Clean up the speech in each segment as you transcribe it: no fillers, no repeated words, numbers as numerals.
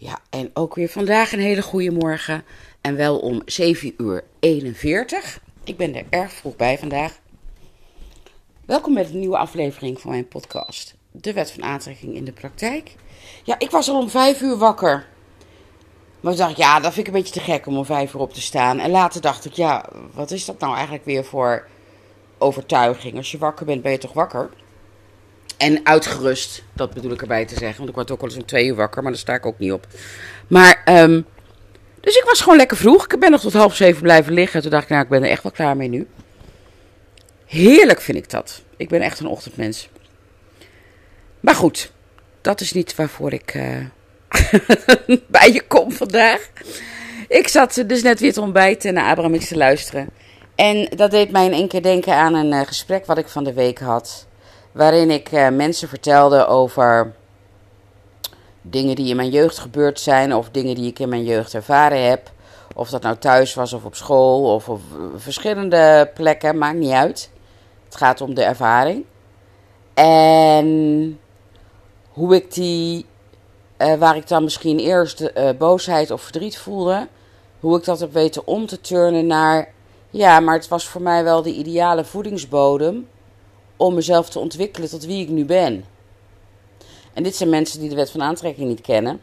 Ja, en ook weer vandaag een hele goede morgen. En wel om 7:41. Ik ben er erg vroeg bij vandaag. Welkom met een nieuwe aflevering van mijn podcast. De wet van aantrekking in de praktijk. Ja, ik was al om 5 uur wakker. Maar ik dacht, ja, dat vind ik een beetje te gek om om 5 uur op te staan. En later dacht ik, ja, wat is dat nou eigenlijk weer voor overtuiging? Als je wakker bent, ben je toch wakker? En uitgerust, dat bedoel ik erbij te zeggen. Want ik word ook wel eens om 2 uur wakker, maar daar sta ik ook niet op. Maar, dus ik was gewoon lekker vroeg. Ik ben nog tot 6:30 blijven liggen. Toen dacht ik, nou, ik ben er echt wel klaar mee nu. Heerlijk vind ik dat. Ik ben echt een ochtendmens. Maar goed, dat is niet waarvoor ik bij je kom vandaag. Ik zat dus net weer te ontbijten naar Abraham Hicks te luisteren. En dat deed mij in één keer denken aan een gesprek wat ik van de week had. Waarin ik mensen vertelde over dingen die in mijn jeugd gebeurd zijn. Of dingen die ik in mijn jeugd ervaren heb. Of dat nou thuis was of op school of op verschillende plekken. Maakt niet uit. Het gaat om de ervaring. En hoe ik die, waar ik dan misschien eerst boosheid of verdriet voelde. Hoe ik dat heb weten om te turnen naar, ja, maar het was voor mij wel de ideale voedingsbodem om mezelf te ontwikkelen tot wie ik nu ben. En dit zijn mensen die de wet van aantrekking niet kennen.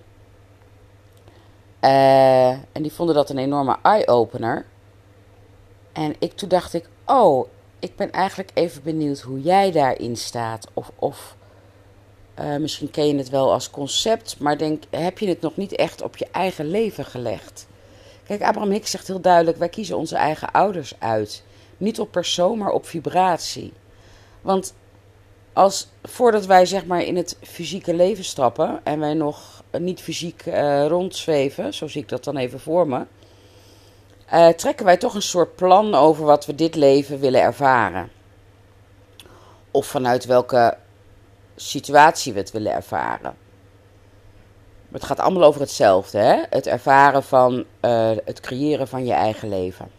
En die vonden dat een enorme eye-opener. En toen dacht ik, oh, ik ben eigenlijk even benieuwd hoe jij daarin staat. Of misschien ken je het wel als concept, maar heb je het nog niet echt op je eigen leven gelegd? Kijk, Abraham Hicks zegt heel duidelijk, wij kiezen onze eigen ouders uit. Niet op persoon, maar op vibratie. Want voordat wij zeg maar in het fysieke leven stappen en wij nog niet fysiek rondzweven, zo zie ik dat dan even voor me, trekken wij toch een soort plan over wat we dit leven willen ervaren. Of vanuit welke situatie we het willen ervaren. Het gaat allemaal over hetzelfde, hè? Het ervaren van, het creëren van je eigen leven.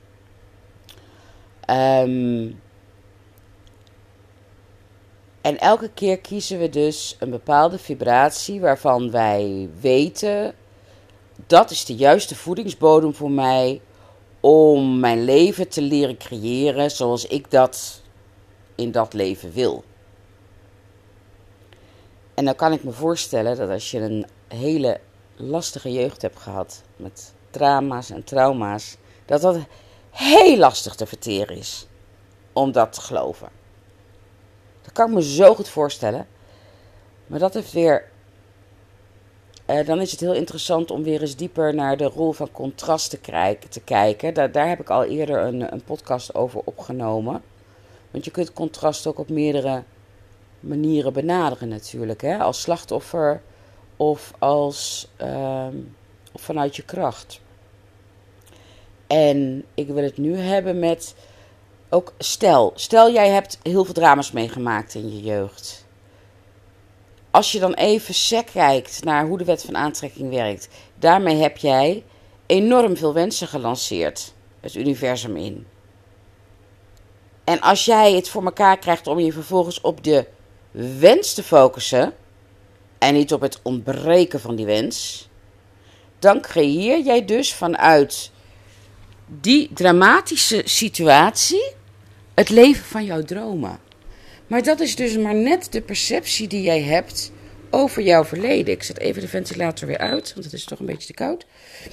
En elke keer kiezen we dus een bepaalde vibratie waarvan wij weten, dat is de juiste voedingsbodem voor mij om mijn leven te leren creëren zoals ik dat in dat leven wil. En dan kan ik me voorstellen dat als je een hele lastige jeugd hebt gehad, met drama's en trauma's, dat heel lastig te verteren is om dat te geloven. Dat kan ik me zo goed voorstellen. Maar dat heeft weer, dan is het heel interessant om weer eens dieper naar de rol van contrast te kijken. Daar heb ik al eerder een podcast over opgenomen. Want je kunt contrast ook op meerdere manieren benaderen natuurlijk. Hè? Als slachtoffer of of vanuit je kracht. En ik wil het nu hebben met, ook stel jij hebt heel veel drama's meegemaakt in je jeugd. Als je dan even sec kijkt naar hoe de wet van aantrekking werkt, daarmee heb jij enorm veel wensen gelanceerd, het universum in. En als jij het voor elkaar krijgt om je vervolgens op de wens te focussen en niet op het ontbreken van die wens, dan creëer jij dus vanuit die dramatische situatie het leven van jouw dromen. Maar dat is dus maar net de perceptie die jij hebt over jouw verleden. Ik zet even de ventilator weer uit, want het is toch een beetje te koud.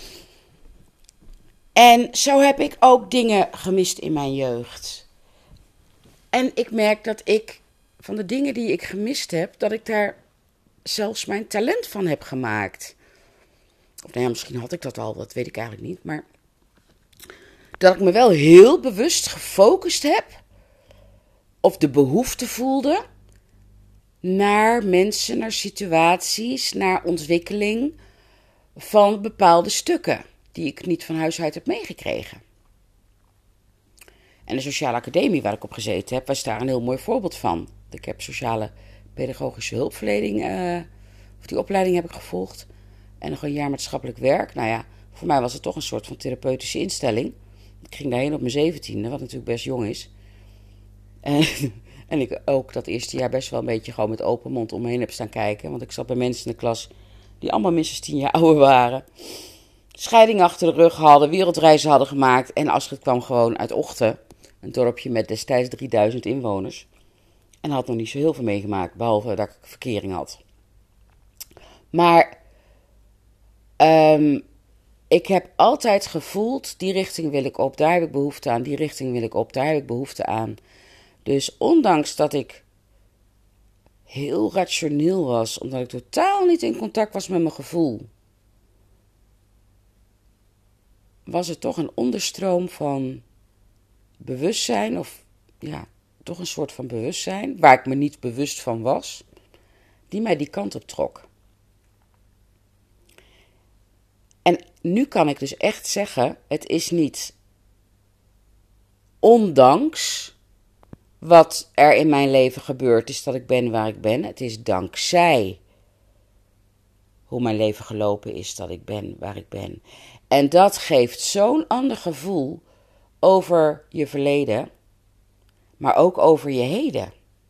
En zo heb ik ook dingen gemist in mijn jeugd. En ik merk dat ik, van de dingen die ik gemist heb, dat ik daar zelfs mijn talent van heb gemaakt. Of nou ja, misschien had ik dat al, dat weet ik eigenlijk niet. Maar dat ik me wel heel bewust gefocust heb, of de behoefte voelde, naar mensen, naar situaties, naar ontwikkeling van bepaalde stukken die ik niet van huis uit heb meegekregen. En de sociale academie waar ik op gezeten heb, was daar een heel mooi voorbeeld van. Ik heb sociale pedagogische hulpverlening, of die opleiding heb ik gevolgd. En nog een jaar maatschappelijk werk. Nou ja, voor mij was het toch een soort van therapeutische instelling. Ik ging daarheen op mijn 17e, wat natuurlijk best jong is. En ik ook dat eerste jaar best wel een beetje gewoon met open mond om me heen heb staan kijken. Want ik zat bij mensen in de klas die allemaal minstens 10 jaar ouder waren. Scheiding achter de rug hadden, wereldreizen hadden gemaakt. En Astrid kwam gewoon uit Ochten, een dorpje met destijds 3000 inwoners. En had nog niet zo heel veel meegemaakt, behalve dat ik verkering had. Maar ik heb altijd gevoeld, die richting wil ik op, daar heb ik behoefte aan. Die richting wil ik op, daar heb ik behoefte aan. Dus ondanks dat ik heel rationeel was, omdat ik totaal niet in contact was met mijn gevoel, was er toch een onderstroom van bewustzijn, of ja, toch een soort van bewustzijn, waar ik me niet bewust van was, die mij die kant op trok. En nu kan ik dus echt zeggen, het is niet ondanks wat er in mijn leven gebeurd is dat ik ben waar ik ben. Het is dankzij hoe mijn leven gelopen is dat ik ben waar ik ben. En dat geeft zo'n ander gevoel over je verleden, maar ook over je heden.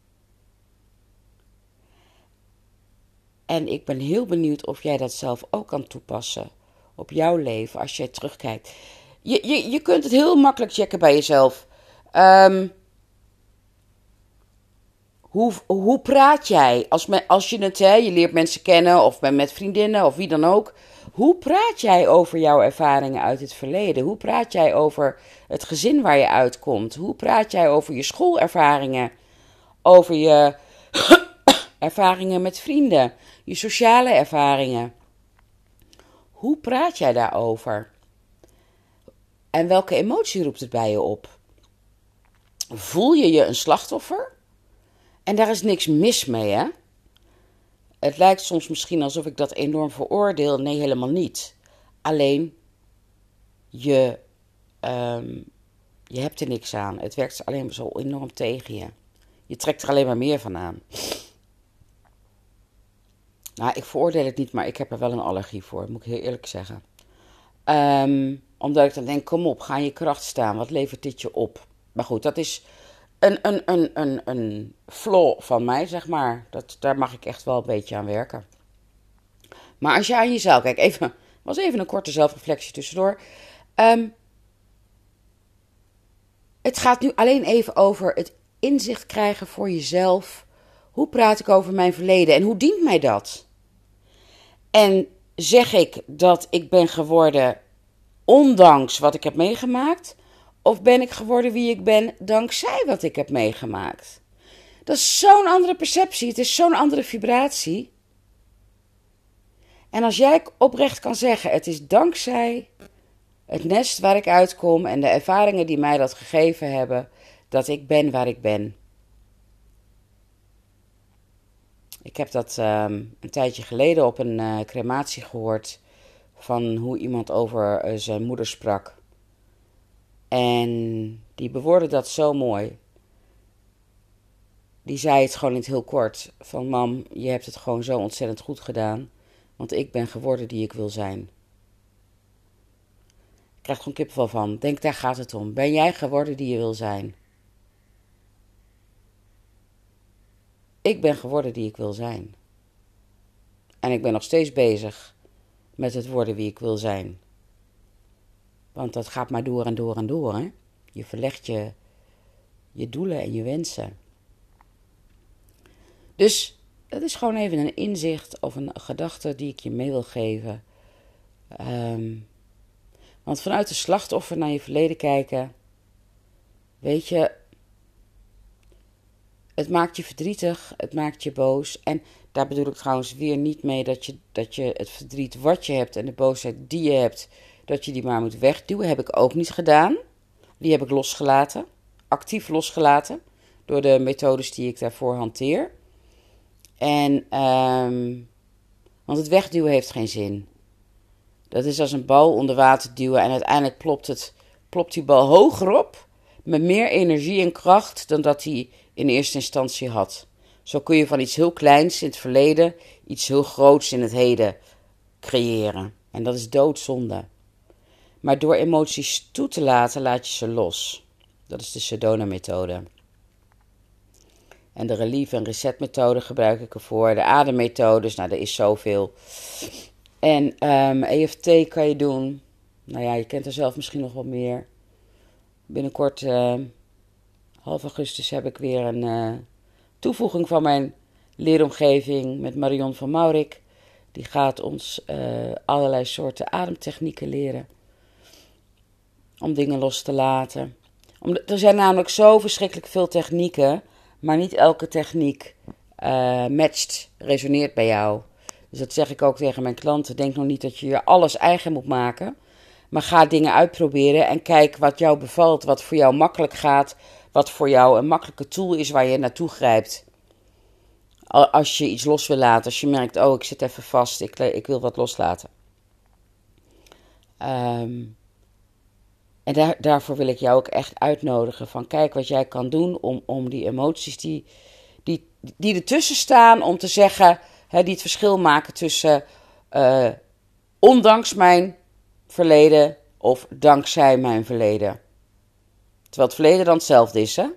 En ik ben heel benieuwd of jij dat zelf ook kan toepassen op jouw leven als jij terugkijkt. Je kunt het heel makkelijk checken bij jezelf. Hoe praat jij? Als je het, je leert mensen kennen of met vriendinnen of wie dan ook. Hoe praat jij over jouw ervaringen uit het verleden? Hoe praat jij over het gezin waar je uitkomt? Hoe praat jij over je schoolervaringen? Over je ervaringen met vrienden? Je sociale ervaringen? Hoe praat jij daarover? En welke emotie roept het bij je op? Voel je je een slachtoffer? En daar is niks mis mee, hè? Het lijkt soms misschien alsof ik dat enorm veroordeel. Nee, helemaal niet. Alleen, je hebt er niks aan. Het werkt alleen maar zo enorm tegen je. Je trekt er alleen maar meer van aan. Nou, ik veroordeel het niet, maar ik heb er wel een allergie voor, moet ik heel eerlijk zeggen. Omdat ik dan denk, kom op, ga in je kracht staan. Wat levert dit je op? Maar goed, dat is een flaw van mij, zeg maar. Daar mag ik echt wel een beetje aan werken. Maar als je aan jezelf kijkt, was even een korte zelfreflectie tussendoor. Het gaat nu alleen even over het inzicht krijgen voor jezelf. Hoe praat ik over mijn verleden en hoe dient mij dat? En zeg ik dat ik ben geworden ondanks wat ik heb meegemaakt? Of ben ik geworden wie ik ben dankzij wat ik heb meegemaakt? Dat is zo'n andere perceptie. Het is zo'n andere vibratie. En als jij oprecht kan zeggen, het is dankzij het nest waar ik uitkom en de ervaringen die mij dat gegeven hebben, dat ik ben waar ik ben. Ik heb dat een tijdje geleden op een crematie gehoord van hoe iemand over zijn moeder sprak. En die bewoordde dat zo mooi. Die zei het gewoon in het heel kort. Van mam, je hebt het gewoon zo ontzettend goed gedaan. Want ik ben geworden die ik wil zijn. Ik krijg er gewoon kippenvel van. Denk, daar gaat het om. Ben jij geworden die je wil zijn? Ik ben geworden die ik wil zijn. En ik ben nog steeds bezig met het worden wie ik wil zijn. Want dat gaat maar door en door en door. Hè? Je verlegt je doelen en je wensen. Dus dat is gewoon even een inzicht of een gedachte die ik je mee wil geven. Want vanuit de slachtoffer naar je verleden kijken, weet je, het maakt je verdrietig, het maakt je boos. En daar bedoel ik trouwens weer niet mee dat je het verdriet wat je hebt en de boosheid die je hebt, dat je die maar moet wegduwen. Heb ik ook niet gedaan. Die heb ik losgelaten, actief losgelaten, door de methodes die ik daarvoor hanteer. En, want het wegduwen heeft geen zin. Dat is als een bal onder water duwen en uiteindelijk plopt die bal hoger op, met meer energie en kracht dan dat hij in eerste instantie had. Zo kun je van iets heel kleins in het verleden iets heel groots in het heden creëren. En dat is doodzonde. Maar door emoties toe te laten, laat je ze los. Dat is de Sedona-methode. En de relief- en reset-methode gebruik ik ervoor. De ademmethodes, nou, er is zoveel. En EFT kan je doen. Nou ja, je kent er zelf misschien nog wat meer. Binnenkort, half augustus, heb ik weer een toevoeging van mijn leeromgeving met Marion van Maurik. Die gaat ons allerlei soorten ademtechnieken leren. Om dingen los te laten. Er zijn namelijk zo verschrikkelijk veel technieken. Maar niet elke techniek resoneert bij jou. Dus dat zeg ik ook tegen mijn klanten. Denk nog niet dat je je alles eigen moet maken. Maar ga dingen uitproberen en kijk wat jou bevalt. Wat voor jou makkelijk gaat. Wat voor jou een makkelijke tool is waar je naartoe grijpt. Als je iets los wil laten. Als je merkt, oh ik zit even vast. Ik wil wat loslaten. En daarvoor wil ik jou ook echt uitnodigen. Van kijk wat jij kan doen om die emoties die ertussen staan. Om te zeggen, die het verschil maken tussen ondanks mijn verleden of dankzij mijn verleden. Terwijl het verleden dan hetzelfde is, hè?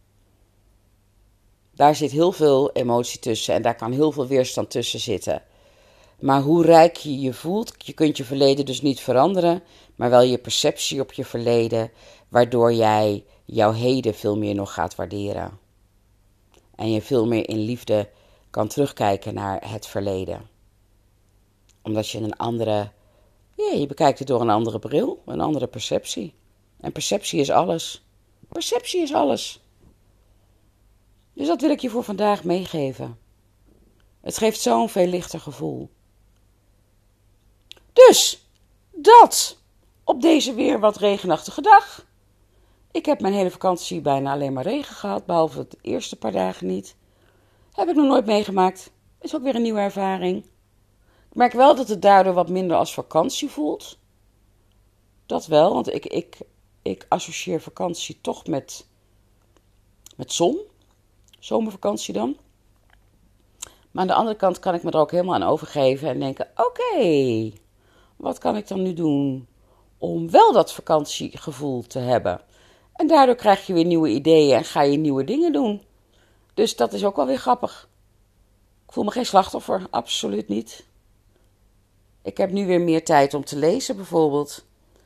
Daar zit heel veel emotie tussen en daar kan heel veel weerstand tussen zitten. Maar hoe rijk je je voelt, je kunt je verleden dus niet veranderen, maar wel je perceptie op je verleden, waardoor jij jouw heden veel meer nog gaat waarderen. En je veel meer in liefde kan terugkijken naar het verleden. Omdat je je bekijkt het door een andere bril, een andere perceptie. En perceptie is alles. Perceptie is alles. Dus dat wil ik je voor vandaag meegeven. Het geeft zo'n veel lichter gevoel. Dus, dat op deze weer wat regenachtige dag. Ik heb mijn hele vakantie bijna alleen maar regen gehad, behalve de eerste paar dagen niet. Heb ik nog nooit meegemaakt. Is ook weer een nieuwe ervaring. Ik merk wel dat het daardoor wat minder als vakantie voelt. Dat wel, want ik associeer vakantie toch met zon. Zomervakantie dan. Maar aan de andere kant kan ik me er ook helemaal aan overgeven en denken, oké, wat kan ik dan nu doen om wel dat vakantiegevoel te hebben? En daardoor krijg je weer nieuwe ideeën en ga je nieuwe dingen doen. Dus dat is ook wel weer grappig. Ik voel me geen slachtoffer, absoluut niet. Ik heb nu weer meer tijd om te lezen bijvoorbeeld.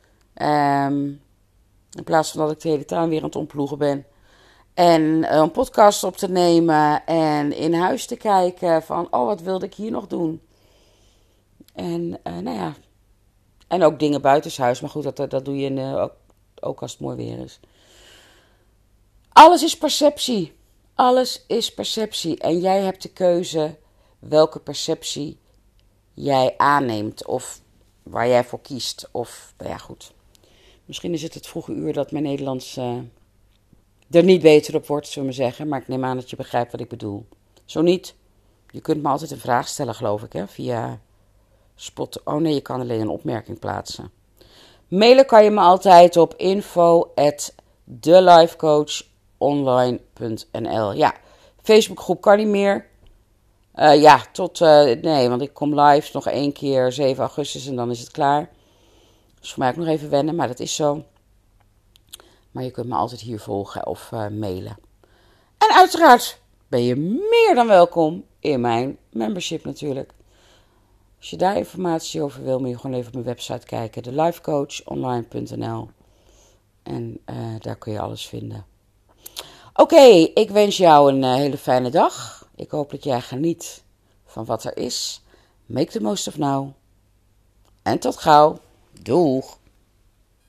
In plaats van dat ik de hele tuin weer aan het omploegen ben. En een podcast op te nemen en in huis te kijken van, oh wat wilde ik hier nog doen? En nou ja, en ook dingen buitenshuis, maar goed, dat doe je ook als het mooi weer is. Alles is perceptie. Alles is perceptie. En jij hebt de keuze welke perceptie jij aanneemt of waar jij voor kiest. Of, nou ja, goed. Misschien is het vroege uur dat mijn Nederlands er niet beter op wordt, zullen we zeggen. Maar ik neem aan dat je begrijpt wat ik bedoel. Zo niet, je kunt me altijd een vraag stellen, geloof ik, hè, via Spot. Oh nee, je kan alleen een opmerking plaatsen. Mailen kan je me altijd op info@thelifecoachonline.nl. Ja, Facebookgroep kan niet meer. Nee, want ik kom live nog 1 keer 7 augustus en dan is het klaar. Dus voor mij ook nog even wennen, maar dat is zo. Maar je kunt me altijd hier volgen of mailen. En uiteraard ben je meer dan welkom in mijn membership natuurlijk. Als je daar informatie over wil, moet je gewoon even op mijn website kijken. thelifecoachonline.nl. En daar kun je alles vinden. Oké, ik wens jou een hele fijne dag. Ik hoop dat jij geniet van wat er is. Make the most of now. En tot gauw. Doeg!